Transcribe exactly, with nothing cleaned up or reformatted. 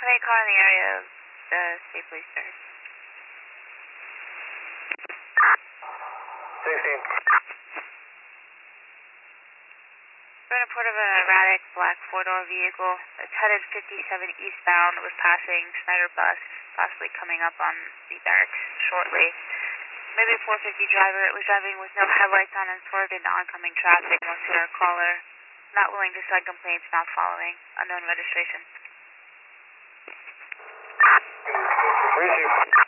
Can I call in the area of the state police sir? sixteen. We're in a report of an erratic black four-door vehicle that's headed fifty-seven eastbound, was passing Snyder Bus, possibly coming up on the barracks shortly. Maybe four fifty driver, it was driving with no headlights on and swerved into oncoming traffic. Most of our caller, not willing to send complaints, not following, unknown registration. Receive.